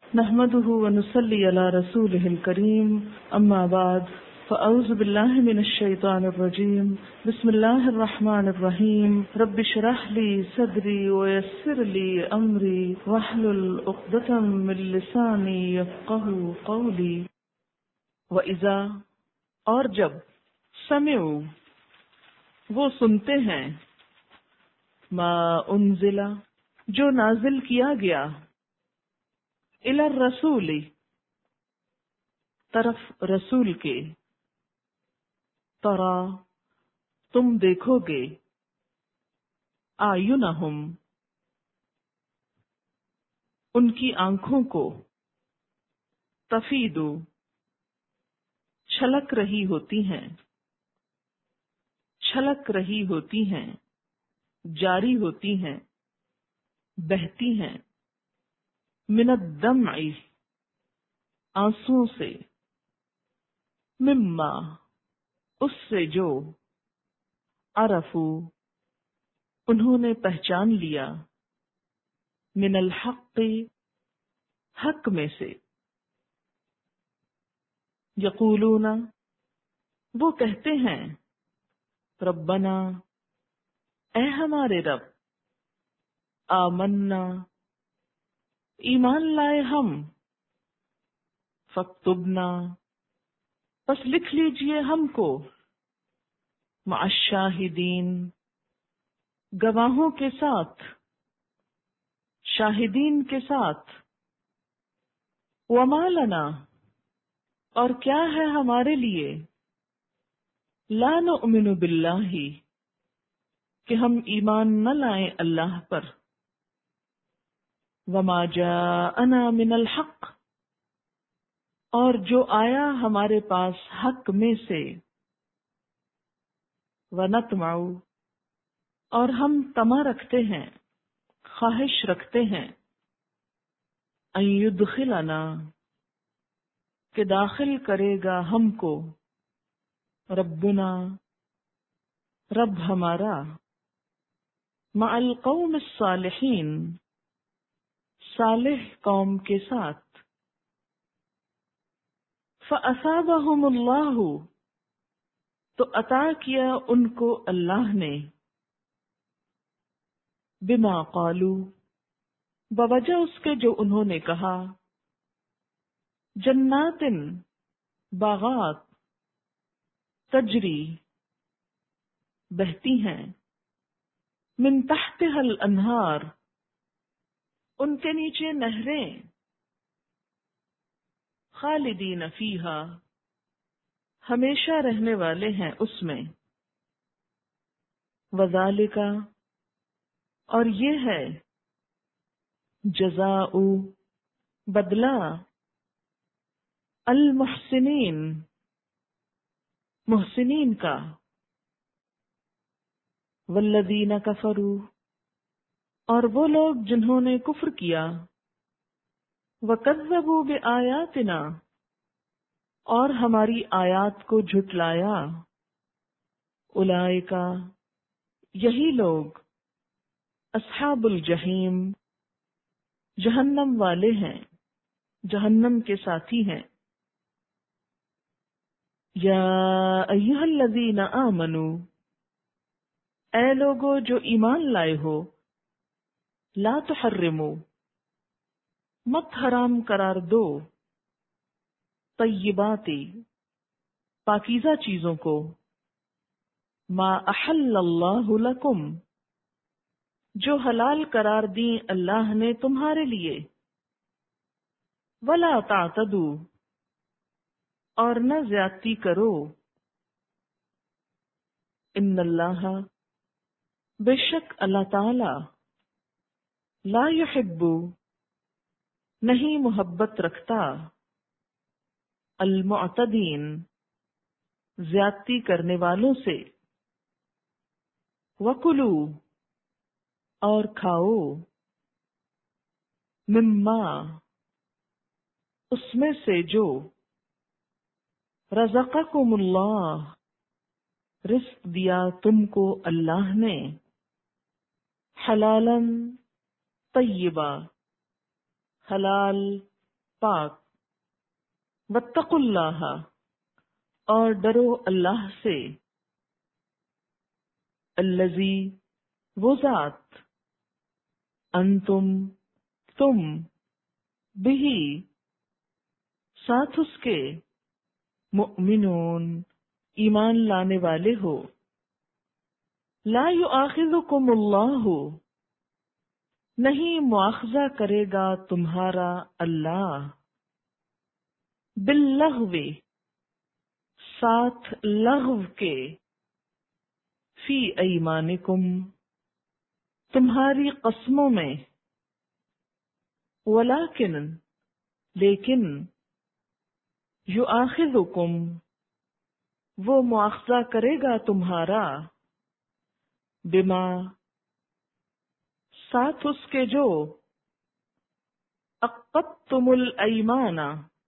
نحمده ونصلي على رسوله الكريم أما بعد فأعوذ بالله من الشيطان الرجيم بسم الله الرحمن الرحيم رب اشرح لي صدري ويسر لي أمري واحلل عقدة من لساني يفقهوا قولي وإذا اور جب سمعوا وہ سنتے ہیں ما انزل جو نازل کیا گیا الی الرسول طرف رسول کے ترا تم دیکھو گے اعینہم ان کی آنکھوں کو تفیض چھلک رہی ہوتی ہیں چھلک رہی ہوتی ہیں جاری ہوتی ہیں بہتی ہیں من الدمع آنسوؤں سے مما اس سے جو عرفو انہوں نے پہچان لیا من الحق حق میں سے یقولون وہ کہتے ہیں ربنا اے ہمارے رب آمنا ایمان لائے ہم فاکتبنا پس لکھ لیجئے ہم کو مع الشاہدین گواہوں کے ساتھ شاہدین کے ساتھ وما لنا اور کیا ہے ہمارے لیے لا نؤمن باللہ کہ ہم ایمان نہ لائیں اللہ پر وما جاءنا من الحق اور جو آیا ہمارے پاس حق میں سے ونطمع اور ہم طمع رکھتے ہیں خواہش رکھتے ہیں ان یدخلنا کہ داخل کرے گا ہم کو ربنا رب ہمارا مع القوم الصالحین صالح قوم کے ساتھ فَأَثَابَهُمُ اللَّهُ تو عطا کیا ان کو اللہ نے بما قالوا بوجہ اس کے جو انہوں نے کہا جنات باغات تجری بہتی ہیں من تحتها الانہار ان کے نیچے نہریں خالدین فیہا ہمیشہ رہنے والے ہیں اس میں وذالک اور یہ ہے جزاء بدلہ المحسنین محسنین کا والذین کفروا اور وہ لوگ جنہوں نے کفر کیا وَكَذَّبُوا بِآيَاتِنَا اور ہماری آیات کو جھٹلایا اولئک یہی لوگ اصحاب الجحیم جہنم والے ہیں جہنم کے ساتھی ہیں یا ایھا الذین آمنوا اے لوگو جو ایمان لائے ہو لا تحرموا مت حرام قرار دو طیبات پاکیزہ چیزوں کو ما احل اللہ لکم جو حلال قرار دیں اللہ نے تمہارے لیے ولا تعتدوا اور نہ زیادتی کرو ان اللہ بے شک اللہ تعالی لا يحب نہیں محبت رکھتا المعتدین زیادتی کرنے والوں سے وَكُلُوا اور کھاؤ مما اس میں سے جو رزقکم اللہ رزق دیا تم کو اللہ نے حلالا طیبا حلال پاک، واتقوا اللہ، اور ڈرو اللہ سے، الذی، وہ ذات، انتم، تم، بہی، ساتھ اس کے، مؤمنون، ایمان لانے والے ہو، لا یؤاخذکم اللہ، نہیں مواخذہ کرے گا تمہارا اللہ، باللغو، ساتھ لغو کے، فی ایمانکم، تمہاری قسموں میں، ولیکن، لیکن، یؤاخذکم، وہ مواخذہ کرے گا تمہارا، بما، ساتھ اس کے جو، عقدتم الایمان،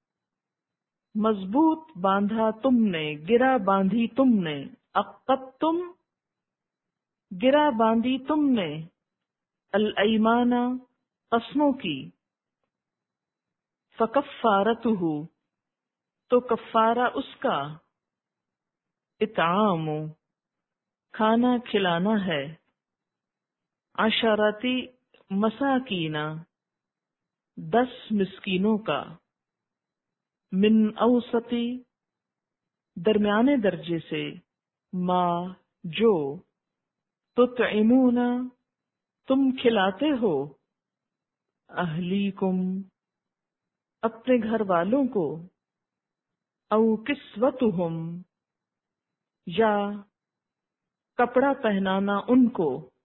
مضبوط باندھا تم نے، گرا باندھی تم نے، عقدتم، گرا باندھی تم نے، الایمان، قسموں کی، فکفارتہ، تو کفارہ اس کا، اطعام، کھانا کھلانا ہے، عشرتی مساکین، 10 مسکینوں کا، من اوسطی، درمیانے درجے سے، ما، جو، تطعمون، تم کھلاتے ہو، اہلیکم، اپنے گھر والوں کو، او کسوتہم، یا کپڑا پہنانا ان کو،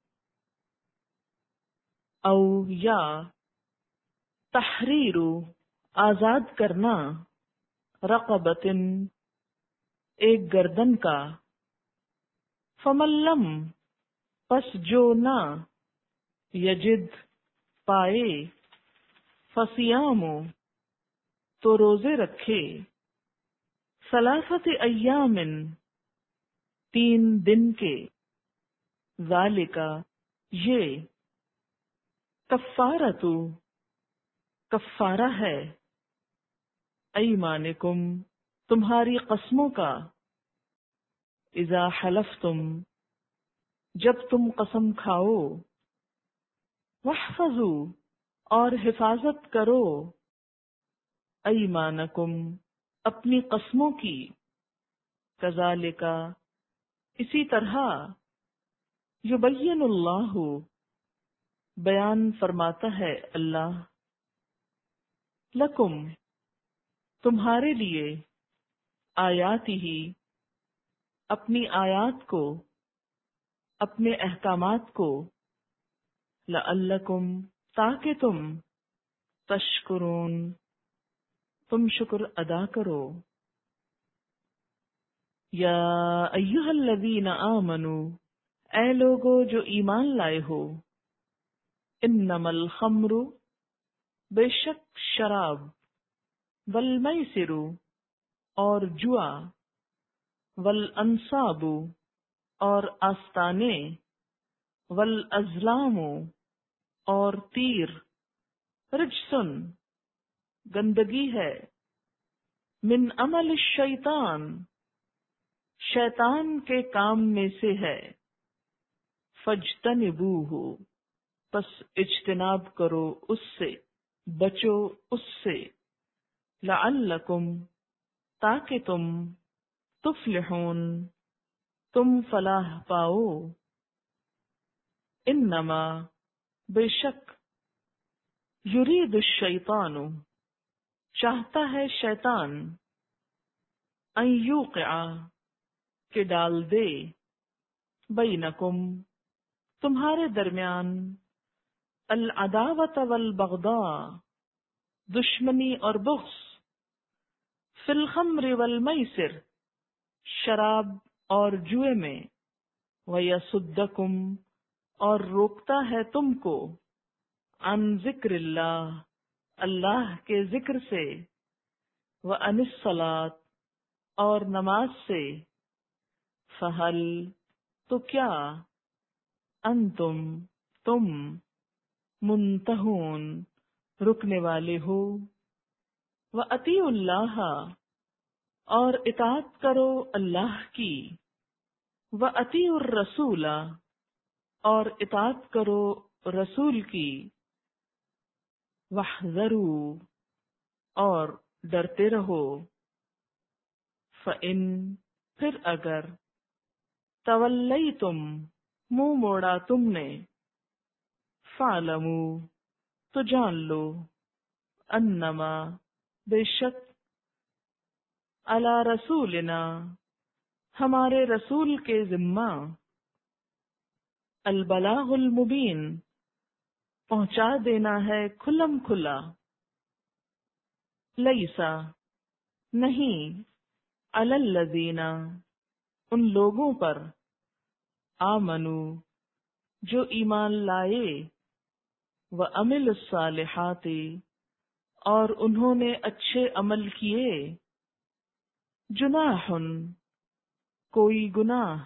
او یا تحریر، آزاد کرنا، رقبۃ، ایک گردن کا، فمن لم، پس جو نہ، یجد، پائے، فصیام، تو روزے رکھے، ثلاثۃ ایام، 3 دن کے، ذالک، یہ، کفارۃ، کفارہ ہے، ایمانکم، تمہاری قسموں کا، اذا حلفتم، جب تم قسم کھاؤ، واحفظوا، اور حفاظت کرو، ایمانکم، اپنی قسموں کی، کذالک، اسی طرح، یبین اللہ، بیان فرماتا ہے اللہ، لکم، تمہارے لیے، آیاتہ، اپنی آیات کو، اپنے احکامات کو، لعلکم، تاکہ تم، تشکرون، تم شکر ادا کرو، یا ایہا الذین آمنو، اے لوگو جو ایمان لائے ہو، انما الخمر، بے شک شراب، والمیسر، اور جوا، والانصاب، اور آستانے، والازلام، اور تیر، رجسن، گندگی ہے، من عمل الشیطان، شیطان کے کام میں سے ہے، فاجتنبوہ، پس اجتناب کرو اس سے، بچو اس سے، لعلکم، تاکہ تم، تفلحون، تم فلاح پاؤ، انما، بے شک، یرید الشیطان، چاہتا ہے شیطان، ان یوقع، کہ ڈال دے، بینکم، تمہارے درمیان، العداوۃ والبغضاء، دشمنی اور بغض، فی الخمر والمیسر، شراب اور جوئے میں، ویصدکم، اور روکتا ہے تم کو، عن ذکر اللہ، اللہ کے ذکر سے، وعن الصلاۃ، اور نماز سے، فہل، تو کیا، انتم، تم، منتہون، رکنے والے ہو، وَأَطِیعُوا اللَّهَ اور اطاعت کرو اللہ کی، وَأَطِیعُوا الرَّسُولَ اور اطاعت کرو رسول کی، وَاحْذَرُوا اور ڈرتے رہو، فَإِن پھر اگر تولیتم منہ موڑا تم نے، فَاعْلَمُوا تو جان لو، انما بے شک، علی رسولنا ہمارے رسول کے ذمہ، البلاغ المبین پہنچا دینا ہے کھلم کھلا، لیسا نہیں، علی الذین ان لوگوں پر، آمنو جو ایمان لائے، وعملوا الصالحات اور انہوں نے اچھے عمل کیے، جناح کوئی گناہ،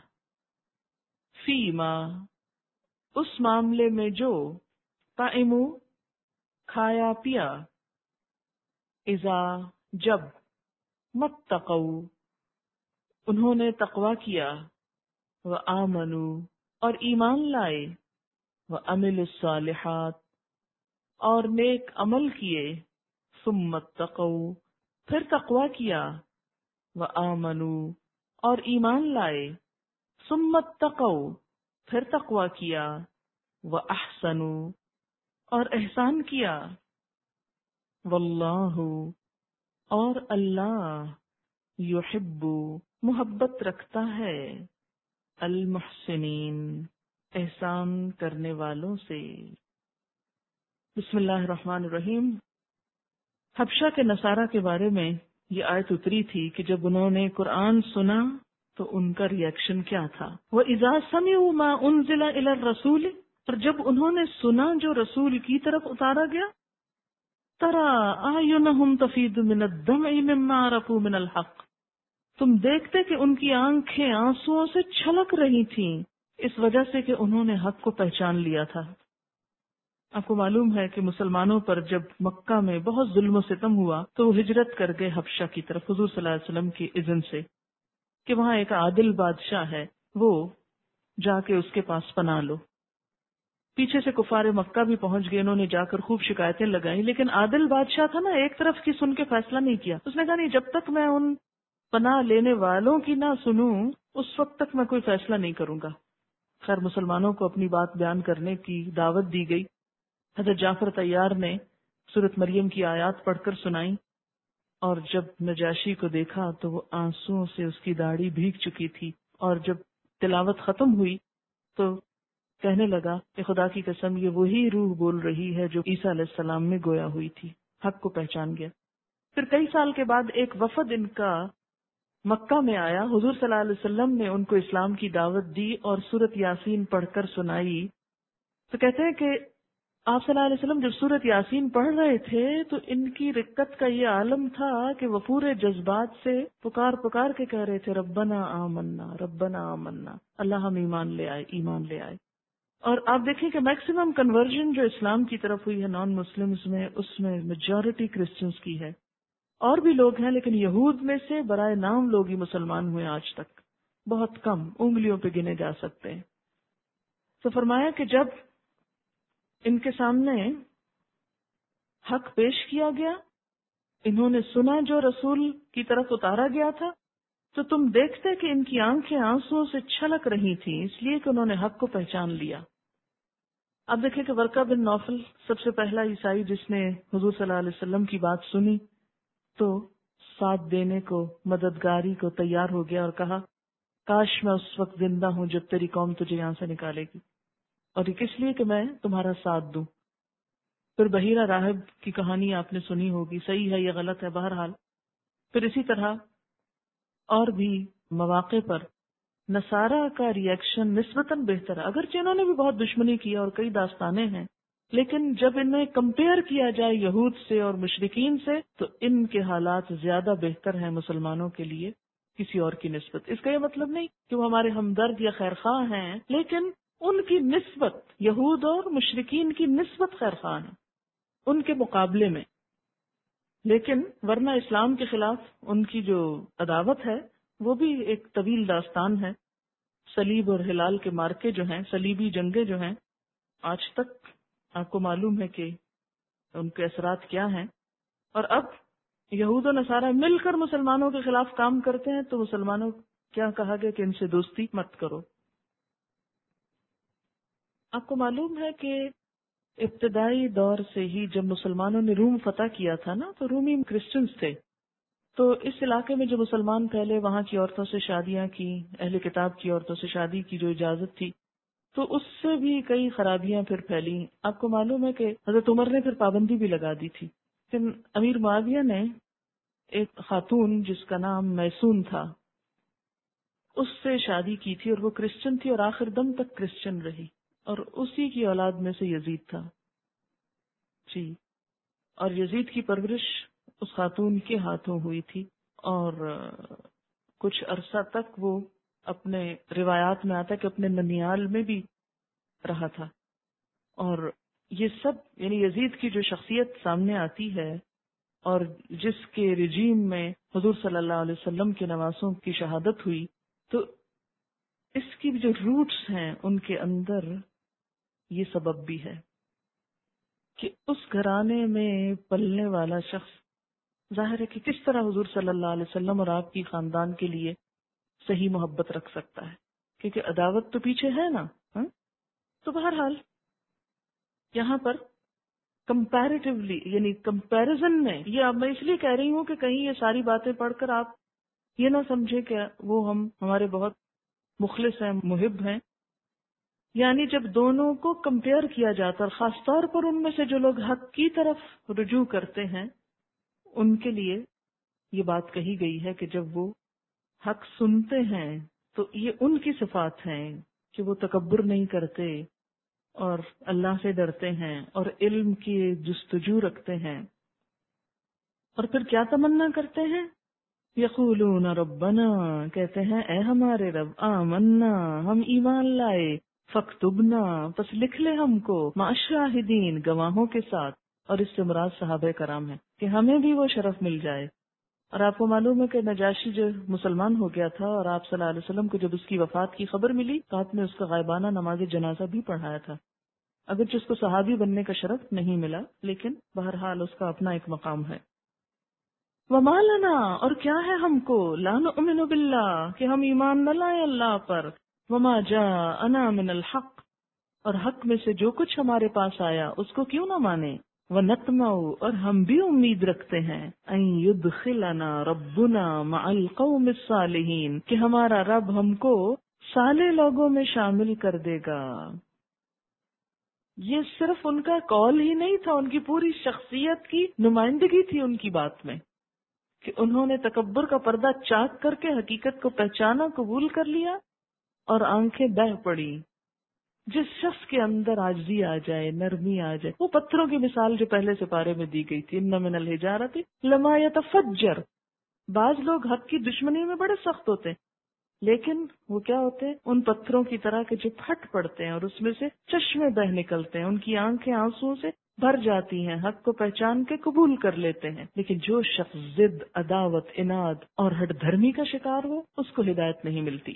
فیما اس معاملے میں جو، طعموا کھایا پیا، اذا جب، متقوا انہوں نے تقوی کیا، وآمنوا اور ایمان لائے، وعملوا الصالحات اور نیک عمل کیے، ثم اتقوا پھر تقوی کیا، وآمنوا اور ایمان لائے، ثم اتقوا پھر تقوی کیا، واحسنوا اور احسان کیا، واللہ اور اللہ، یحب محبت رکھتا ہے، المحسنین احسان کرنے والوں سے۔ بسم اللہ الرحمن الرحیم۔ حبشہ کے نصارہ کے بارے میں یہ آیت اتری تھی کہ جب انہوں نے قرآن سنا تو ان کا ریئیکشن کیا تھا۔ وَإِذَا سَمِعُوا مَا أُنزِلَ إِلَى الرَّسُولِ اور جب انہوں نے سنا جو رسول کی طرف اتارا گیا، تَرَىٰ أَعْيُنَهُمْ تَفِيضُ مِنَ الدَّمْعِ مِمَّا عَرَفُوا مِنَ الْحَقِّ تم دیکھتے کہ ان کی آنکھیں آنسوؤں سے چھلک رہی تھیں، اس وجہ سے کہ انہوں نے حق کو پہچان لیا تھا۔ آپ کو معلوم ہے کہ مسلمانوں پر جب مکہ میں بہت ظلم و ستم ہوا تو وہ ہجرت کر گئے حبشہ کی طرف حضور صلی اللہ علیہ وسلم کی اذن سے کہ وہاں ایک عادل بادشاہ ہے، وہ جا کے اس کے پاس پناہ لو۔ پیچھے سے کفار مکہ بھی پہنچ گئے، انہوں نے جا کر خوب شکایتیں لگائیں، لیکن عادل بادشاہ تھا نا، ایک طرف کی سن کے فیصلہ نہیں کیا۔ اس نے کہا نہیں، جب تک میں ان پناہ لینے والوں کی نہ سنوں اس وقت تک میں کوئی فیصلہ نہیں کروں گا۔ خیر مسلمانوں کو اپنی بات بیان کرنے کی دعوت دی گئی۔ حضرت جعفر طیار نے سورۃ مریم کی آیات پڑھ کر سنائی، اور جب نجاشی کو دیکھا تو وہ آنسوؤں سے اس کی داڑھی بھیگ چکی تھی، اور جب تلاوت ختم ہوئی تو کہنے لگا کہ خدا کی قسم یہ وہی روح بول رہی ہے جو عیسیٰ علیہ السلام میں گویا ہوئی تھی، حق کو پہچان گیا۔ پھر کئی سال کے بعد ایک وفد ان کا مکہ میں آیا، حضور صلی اللہ علیہ وسلم نے ان کو اسلام کی دعوت دی اور سورۃ یاسین پڑھ کر سنائی۔ تو کہتے ہیں کہ آپ صلی اللہ علیہ وسلم جب سورۃ یاسین پڑھ رہے تھے تو ان کی رقت کا یہ عالم تھا کہ وہ پورے جذبات سے پکار پکار کے کہہ رہے تھے، ربنا آمنا ربنا آمنا، اللہ ہم ایمان لے آئے، ایمان لے آئے۔ اور آپ دیکھیں کہ میکسیمم کنورژن جو اسلام کی طرف ہوئی ہے نان مسلمز میں، اس میں میجورٹی کرسچنز کی ہے، اور بھی لوگ ہیں لیکن یہود میں سے برائے نام لوگ ہی مسلمان ہوئے آج تک، بہت کم، انگلیوں پہ گنے جا سکتے ہیں۔ تو فرمایا کہ جب ان کے سامنے حق پیش کیا گیا، انہوں نے سنا جو رسول کی طرف اتارا گیا تھا، تو تم دیکھتے کہ ان کی آنکھیں آنسوؤں سے چھلک رہی تھیں، اس لیے کہ انہوں نے حق کو پہچان لیا۔ اب دیکھیں کہ ورقہ بن نوفل سب سے پہلا عیسائی جس نے حضور صلی اللہ علیہ وسلم کی بات سنی تو ساتھ دینے کو، مددگاری کو تیار ہو گیا اور کہا کاش میں اس وقت زندہ ہوں جب تیری قوم تجھے یہاں سے نکالے گی، اور یہ کس لیے کہ میں تمہارا ساتھ دوں۔ پھر بحیرہ راہب کی کہانی آپ نے سنی ہوگی، صحیح ہے یا غلط ہے، بہرحال پھر اسی طرح اور بھی مواقع پر نصارہ کا ریئیکشن نسبتاً بہتر ہے، اگرچہ انہوں نے بھی بہت دشمنی کی اور کئی داستانیں ہیں، لیکن جب انہیں کمپیئر کیا جائے یہود سے اور مشرکین سے تو ان کے حالات زیادہ بہتر ہیں مسلمانوں کے لیے کسی اور کی نسبت۔ اس کا یہ مطلب نہیں کہ وہ ہمارے ہمدرد یا خیرخواہ ہیں، لیکن ان کی نسبت، یہود اور مشرکین کی نسبت خیرخواہ ہیں ان کے مقابلے میں۔ لیکن ورنہ اسلام کے خلاف ان کی جو عداوت ہے وہ بھی ایک طویل داستان ہے. صلیب اور ہلال کے مارکے جو ہیں، صلیبی جنگیں جو ہیں، آج تک آپ کو معلوم ہے کہ ان کے اثرات کیا ہیں. اور اب یہود و نصارہ مل کر مسلمانوں کے خلاف کام کرتے ہیں تو مسلمانوں کیا کہا گیا کہ ان سے دوستی مت کرو. آپ کو معلوم ہے کہ ابتدائی دور سے ہی جب مسلمانوں نے روم فتح کیا تھا نا، تو رومی کرسچنز تھے. تو اس علاقے میں جو مسلمان پہلے وہاں کی عورتوں سے شادیاں کی، اہل کتاب کی عورتوں سے شادی کی جو اجازت تھی، تو اس سے بھی کئی خرابیاں پھر پھیلی. آپ کو معلوم ہے کہ حضرت عمر نے پھر پابندی بھی لگا دی تھی. لیکن امیر معاویہ نے ایک خاتون جس کا نام میسون تھا اس سے شادی کی تھی، اور وہ کرسچن تھی اور آخر دم تک کرسچن رہی، اور اسی کی اولاد میں سے یزید تھا. جی، اور یزید کی پرورش اس خاتون کے ہاتھوں ہوئی تھی، اور کچھ عرصہ تک وہ اپنے روایات میں آتا ہے کہ اپنے ننیال میں بھی رہا تھا. اور یہ سب یعنی یزید کی جو شخصیت سامنے آتی ہے اور جس کے رجیم میں حضور صلی اللہ علیہ وسلم کے نواسوں کی شہادت ہوئی، تو اس کی جو روٹس ہیں ان کے اندر یہ سبب بھی ہے کہ اس گھرانے میں پلنے والا شخص ظاہر ہے کہ کس طرح حضور صلی اللہ علیہ وسلم اور آپ کی خاندان کے لیے صحیح محبت رکھ سکتا ہے، کیونکہ عداوت تو پیچھے ہے نا. تو بہرحال یہاں پر کمپیریٹیولی یعنی کمپیریزن میں یہ اب میں اس لیے کہہ رہی ہوں کہ کہیں یہ ساری باتیں پڑھ کر آپ یہ نہ سمجھے کہ وہ ہمارے بہت مخلص ہیں، محب ہیں. یعنی جب دونوں کو کمپیئر کیا جاتا ہے، خاص طور پر ان میں سے جو لوگ حق کی طرف رجوع کرتے ہیں ان کے لیے یہ بات کہی گئی ہے کہ جب وہ حق سنتے ہیں تو یہ ان کی صفات ہیں کہ وہ تکبر نہیں کرتے اور اللہ سے ڈرتے ہیں اور علم کی جستجو رکھتے ہیں. اور پھر کیا تمنا کرتے ہیں؟ یقولون ربنا، کہتے ہیں اے ہمارے رب، آمنا، ہم ایمان لائے، فاکتبنا، پس لکھ لے ہم کو، مع الشاہدین، گواہوں کے ساتھ. اور اس سے مراد صحابہ کرام ہے کہ ہمیں بھی وہ شرف مل جائے. اور آپ کو معلوم ہے کہ نجاشی جو مسلمان ہو گیا تھا اور آپ صلی اللہ علیہ وسلم کو جب اس کی وفات کی خبر ملی تو آپ نے اس کا غائبانہ نماز جنازہ بھی پڑھایا تھا. اگرچہ اس کو صحابی بننے کا شرف نہیں ملا، لیکن بہرحال اس کا اپنا ایک مقام ہے. وما لنا، اور کیا ہے ہم کو، لا نؤمن باللہ، کہ ہم ایمان نہ لائیں اللہ پر، وما جاءنا من الحق، اور حق میں سے جو کچھ ہمارے پاس آیا اس کو کیوں نہ مانے. وَنَطْمَعُ، اور ہم بھی امید رکھتے ہیں، أَن يُدْخِلَنَا رَبُّنَا مَعَ الْقَوْمِ الصَّالِحِينَ، کہ ہمارا رب ہم کو صالح لوگوں میں شامل کر دے گا. یہ صرف ان کا قول ہی نہیں تھا، ان کی پوری شخصیت کی نمائندگی تھی ان کی بات میں، کہ انہوں نے تکبر کا پردہ چاک کر کے حقیقت کو پہچانا، قبول کر لیا اور آنکھیں بہہ پڑی. جس شخص کے اندر عاجزی آ جائے، نرمی آ جائے، وہ پتھروں کی مثال جو پہلے سپارے میں دی گئی تھی، ان من الحجارۃ لما یتفجر. بعض لوگ حق کی دشمنی میں بڑے سخت ہوتے ہیں، لیکن وہ کیا ہوتے ہیں؟ ان پتھروں کی طرح کے جو پھٹ پڑتے ہیں اور اس میں سے چشمے بہ نکلتے ہیں، ان کی آنکھیں آنسو سے بھر جاتی ہیں، حق کو پہچان کے قبول کر لیتے ہیں. لیکن جو شخص ضد، عداوت، عناد اور ہٹ دھرمی کا شکار ہو، اس کو ہدایت نہیں ملتی.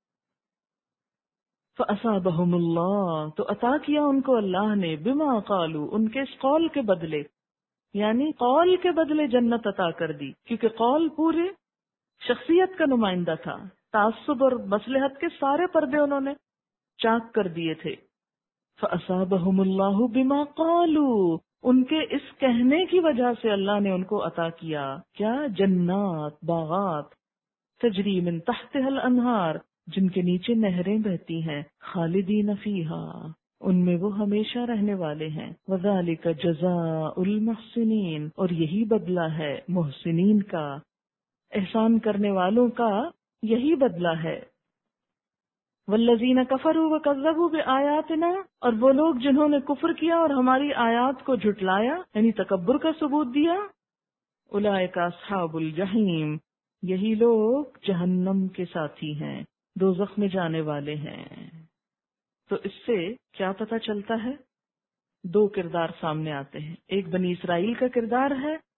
فَأَصَابَهُمُ اللَّهُ، تو عطا کیا ان کو اللہ نے، بما قالوا، ان کے اس قول کے بدلے، یعنی قول کے بدلے جنت عطا کر دی، کیونکہ قول پورے شخصیت کا نمائندہ تھا. تعصب اور مصلحت کے سارے پردے انہوں نے چاک کر دیے تھے. فَأَصَابَهُمُ اللَّهُ بِمَا قَالُوا، ان کے اس کہنے کی وجہ سے اللہ نے ان کو عطا کیا کیا؟ جنات، باغات، تجری من تحتها الانہار، جن کے نیچے نہریں بہتی ہیں، خالدین فیہا، ان میں وہ ہمیشہ رہنے والے ہیں. وذالک جزاء المحسنین، اور یہی بدلہ ہے محسنین کا، احسان کرنے والوں کا یہی بدلہ ہے. والذین کفروا وکذبوا بآیاتنا، اور وہ لوگ جنہوں نے کفر کیا اور ہماری آیات کو جھٹلایا یعنی تکبر کا ثبوت دیا، اولئک اصحاب الجحیم، یہی لوگ جہنم کے ساتھی ہیں، دوزخ میں جانے والے ہیں. تو اس سے کیا پتہ چلتا ہے؟ دو کردار سامنے آتے ہیں. ایک بنی اسرائیل کا کردار ہے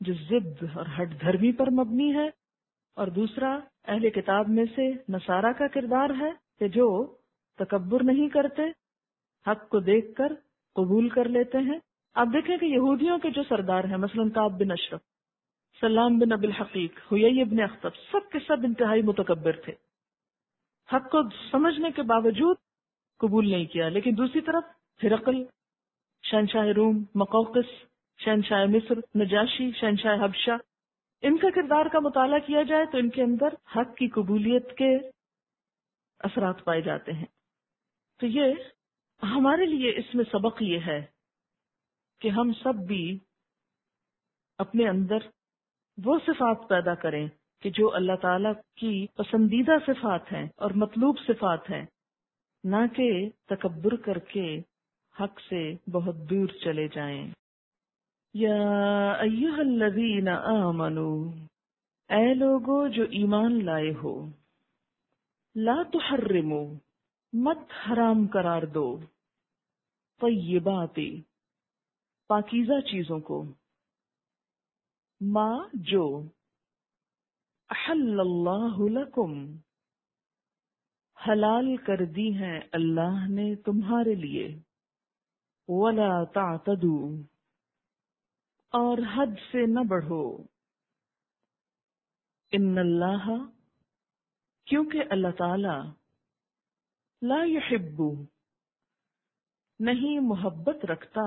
جو ضد اور ہٹ دھرمی پر مبنی ہے، اور دوسرا اہل کتاب میں سے نصارہ کا کردار ہے کہ جو تکبر نہیں کرتے، حق کو دیکھ کر قبول کر لیتے ہیں۔ آپ دیکھیں کہ یہودیوں کے جو سردار ہیں، مثلا کعب بن اشرف، سلام بن ابی الحقیق، حیی بن اخطب، سب کے سب انتہائی متکبر تھے، حق کو سمجھنے کے باوجود قبول نہیں کیا۔ لیکن دوسری طرف ہرقل، شہنشاہ روم، مقوقس، شہنشاہ مصر، نجاشی، شہنشاہ حبشہ، ان کا کردار کا مطالعہ کیا جائے تو ان کے اندر حق کی قبولیت کے اثرات پائے جاتے ہیں۔ تو یہ ہمارے لیے اس میں سبق یہ ہے کہ ہم سب بھی اپنے اندر وہ صفات پیدا کریں کہ جو اللہ تعالیٰ کی پسندیدہ صفات ہیں اور مطلوب صفات ہیں، نہ کہ تکبر کر کے حق سے بہت دور چلے جائیں۔ یا ایہا الذین آمنوا، اے لوگو جو ایمان لائے ہو، لا تحرموا، مت حرام قرار دو، طیبات، پاکیزہ چیزوں کو، ما جو، احل اللہ لکم، حلال کر دی ہیں اللہ نے تمہارے لیے، ولا تعتدوا، اور حد سے نہ بڑھو، ان اللہ، کیونکہ اللہ تعالی، لا یحب، نہیں محبت رکھتا،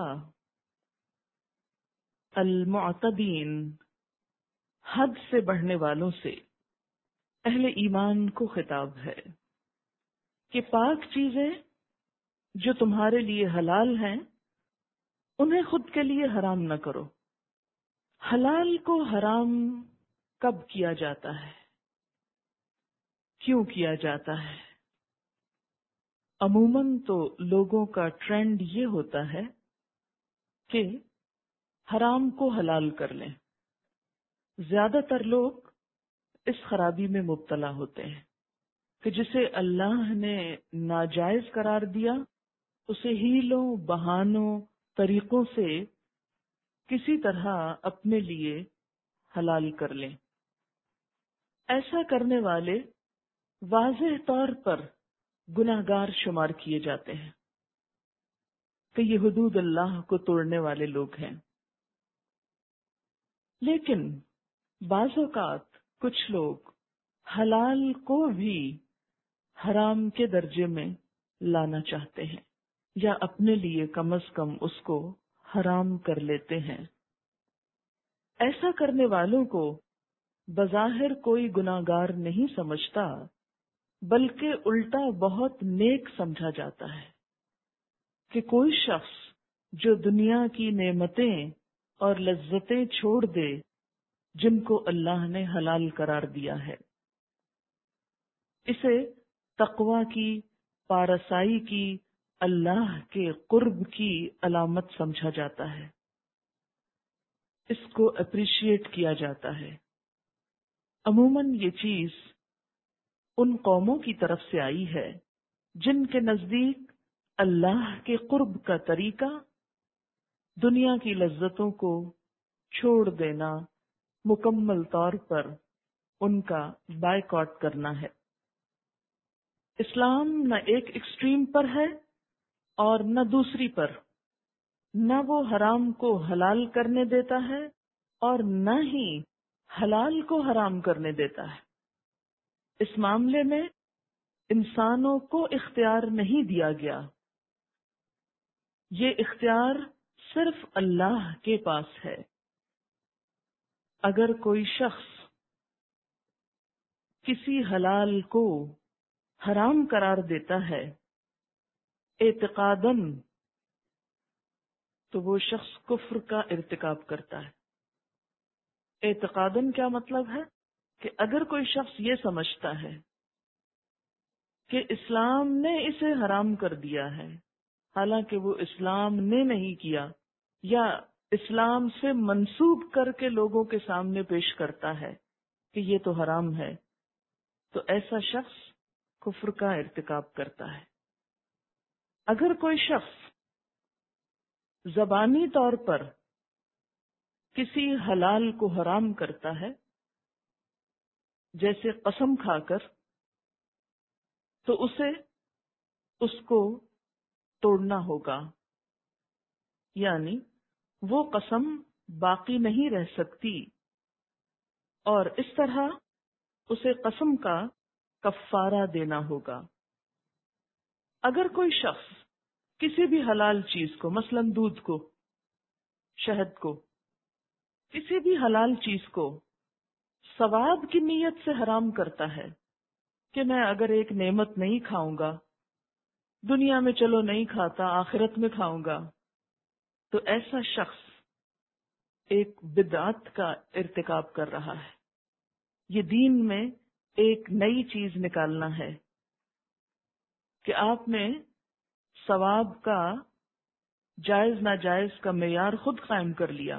المعتدین، حد سے بڑھنے والوں سے۔ اہل ایمان کو خطاب ہے کہ پاک چیزیں جو تمہارے لیے حلال ہیں انہیں خود کے لیے حرام نہ کرو۔ حلال کو حرام کب کیا جاتا ہے؟ کیوں کیا جاتا ہے؟ عموماً تو لوگوں کا ٹرینڈ یہ ہوتا ہے کہ حرام کو حلال کر لیں۔ زیادہ تر لوگ اس خرابی میں مبتلا ہوتے ہیں کہ جسے اللہ نے ناجائز قرار دیا اسے ہیلوں، بہانوں، طریقوں سے کسی طرح اپنے لیے حلال کر لیں۔ ایسا کرنے والے واضح طور پر گناہگار شمار کیے جاتے ہیں کہ یہ حدود اللہ کو توڑنے والے لوگ ہیں۔ لیکن بعض اوقات کچھ لوگ حلال کو بھی حرام کے درجے میں لانا چاہتے ہیں، یا اپنے لیے کم از کم اس کو حرام کر لیتے ہیں۔ ایسا کرنے والوں کو بظاہر کوئی گناہگار نہیں سمجھتا، بلکہ الٹا بہت نیک سمجھا جاتا ہے کہ کوئی شخص جو دنیا کی نعمتیں اور لذتیں چھوڑ دے جن کو اللہ نے حلال قرار دیا ہے، اسے تقوی کی، پارسائی کی، اللہ کے قرب کی علامت سمجھا جاتا ہے، اس کو اپریشیٹ کیا جاتا ہے۔ عموماً یہ چیز ان قوموں کی طرف سے آئی ہے جن کے نزدیک اللہ کے قرب کا طریقہ دنیا کی لذتوں کو چھوڑ دینا، مکمل طور پر ان کا بائیکاٹ کرنا ہے۔ اسلام نہ ایک ایکسٹریم پر ہے اور نہ دوسری پر، نہ وہ حرام کو حلال کرنے دیتا ہے اور نہ ہی حلال کو حرام کرنے دیتا ہے۔ اس معاملے میں انسانوں کو اختیار نہیں دیا گیا، یہ اختیار صرف اللہ کے پاس ہے۔ اگر کوئی شخص کسی حلال کو حرام قرار دیتا ہے اعتقاداً، تو وہ شخص کفر کا ارتکاب کرتا ہے۔ اعتقاداً کیا مطلب ہے؟ کہ اگر کوئی شخص یہ سمجھتا ہے کہ اسلام نے اسے حرام کر دیا ہے، حالانکہ وہ اسلام نے نہیں کیا، یا اسلام سے منسوب کر کے لوگوں کے سامنے پیش کرتا ہے کہ یہ تو حرام ہے، تو ایسا شخص کفر کا ارتکاب کرتا ہے۔ اگر کوئی شخص زبانی طور پر کسی حلال کو حرام کرتا ہے جیسے قسم کھا کر، تو اسے اس کو توڑنا ہوگا، یعنی وہ قسم باقی نہیں رہ سکتی، اور اس طرح اسے قسم کا کفارہ دینا ہوگا۔ اگر کوئی شخص کسی بھی حلال چیز کو، مثلا دودھ کو، شہد کو، کسی بھی حلال چیز کو ثواب کی نیت سے حرام کرتا ہے کہ میں اگر ایک نعمت نہیں کھاؤں گا، دنیا میں چلو نہیں کھاتا، آخرت میں کھاؤں گا، تو ایسا شخص ایک بدعت کا ارتکاب کر رہا ہے۔ یہ دین میں ایک نئی چیز نکالنا ہے کہ آپ نے ثواب کا جائز ناجائز کا معیار خود قائم کر لیا۔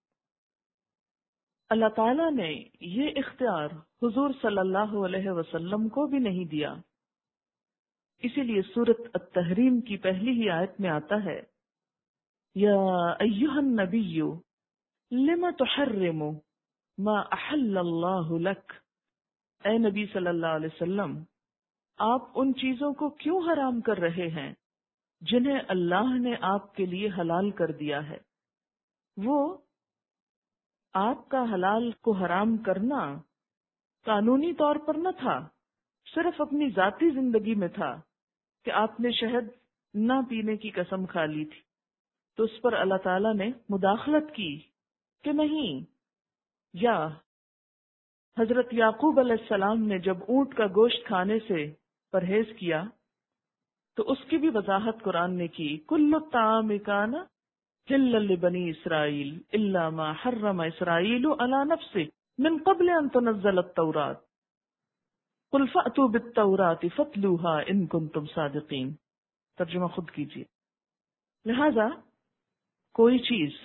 اللہ تعالیٰ نے یہ اختیار حضور صلی اللہ علیہ وسلم کو بھی نہیں دیا، اسی لیے سورۃ التحریم کی پہلی ہی آیت میں آتا ہے، یا ایھا النبی لم تحرم ما احل اللہ لک، اے نبی صلی اللہ علیہ وسلم، آپ ان چیزوں کو کیوں حرام کر رہے ہیں جنہیں اللہ نے آپ کے لیے حلال کر دیا ہے۔ وہ آپ کا حلال کو حرام کرنا قانونی طور پر نہ تھا، صرف اپنی ذاتی زندگی میں تھا کہ آپ نے شہد نہ پینے کی قسم کھا لی تھی، تو اس پر اللہ تعالیٰ نے مداخلت کی کہ نہیں۔ یا حضرت یعقوب علیہ السلام نے جب اونٹ کا گوشت کھانے سے پرہیز کیا تو اس کی بھی وضاحت قرآن نے کی، کل الطعام کان حلا لبنی اسرائیل الا ما حرم اسرائیل علی نفسہ من قبل ان تنزل التوراۃ قل فأتوا بالتوراۃ فاتلوها ان کنتم صادقین۔ ترجمہ خود کیجیے۔ لہذا کوئی چیز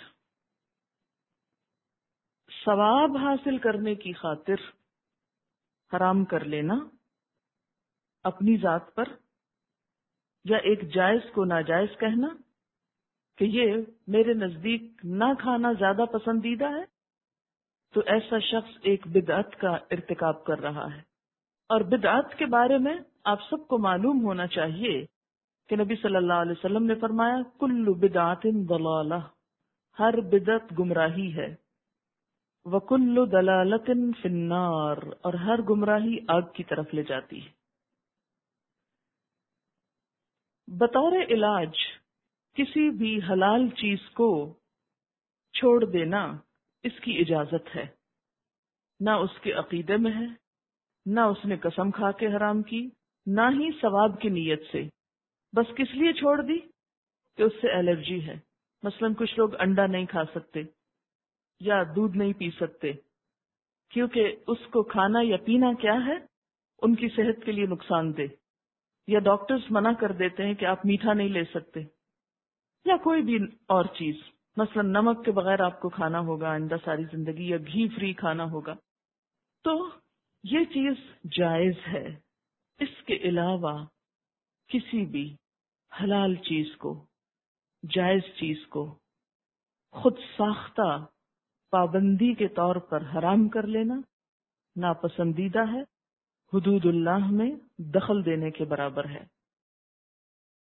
ثواب حاصل کرنے کی خاطر حرام کر لینا اپنی ذات پر، یا ایک جائز کو ناجائز کہنا کہ یہ میرے نزدیک نہ کھانا زیادہ پسندیدہ ہے، تو ایسا شخص ایک بدعت کا ارتکاب کر رہا ہے۔ اور بدعت کے بارے میں آپ سب کو معلوم ہونا چاہیے کہ نبی صلی اللہ علیہ وسلم نے فرمایا، کل بدعت ضلالہ، ہر بدعت گمراہی ہے، وکل ضلالۃ فی النار، اور ہر گمراہی آگ کی طرف لے جاتی ہے۔ بطور علاج کسی بھی حلال چیز کو چھوڑ دینا اس کی اجازت ہے، نہ اس کے عقیدے میں ہے، نہ اس نے قسم کھا کے حرام کی، نہ ہی ثواب کی نیت سے، بس کس لیے چھوڑ دی کہ اس سے الرجی ہے۔ مثلا کچھ لوگ انڈا نہیں کھا سکتے یا دودھ نہیں پی سکتے، کیونکہ اس کو کھانا یا پینا کیا ہے، ان کی صحت کے لیے نقصان دہ، یا ڈاکٹرز منع کر دیتے ہیں کہ آپ میٹھا نہیں لے سکتے، یا کوئی بھی اور چیز، مثلا نمک کے بغیر آپ کو کھانا ہوگا آئندہ ساری زندگی، یا گھی فری کھانا ہوگا، تو یہ چیز جائز ہے۔ اس کے علاوہ کسی بھی حلال چیز کو، جائز چیز کو خود ساختہ پابندی کے طور پر حرام کر لینا ناپسندیدہ ہے، حدود اللہ میں دخل دینے کے برابر ہے۔